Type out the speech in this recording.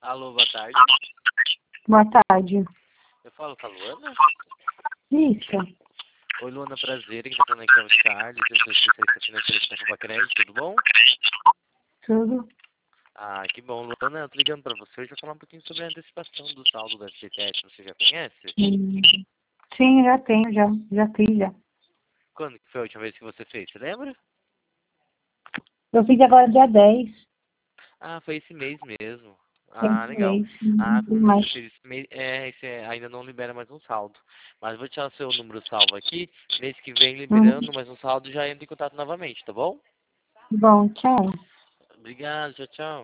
Alô, boa tarde. Boa tarde. Eu falo com a Luana? Isso. Oi, Luana, prazer. Quem tá falando aqui é o Charles. Eu sou especialista financeiro de Tafuba Crédito, tudo bom? Tudo? Ah, que bom. Luana, eu tô ligando pra você. Hoje eu vou falar um pouquinho sobre a antecipação do saldo do FGTS. Você já conhece? Sim, já tenho, já fiz já. Quando que foi a última vez que você fez? Você lembra? Eu fiz agora dia 10. Ah, foi esse mês mesmo. Tem Ah, esse legal. mês. Ah, como Mas, você fez esse mês, esse ainda não libera mais um saldo. Mas vou tirar o seu número salvo aqui. Mês que vem, liberando mais um saldo, já entra em contato novamente, tá bom? bom, tchau. Obrigado, tchau, tchau.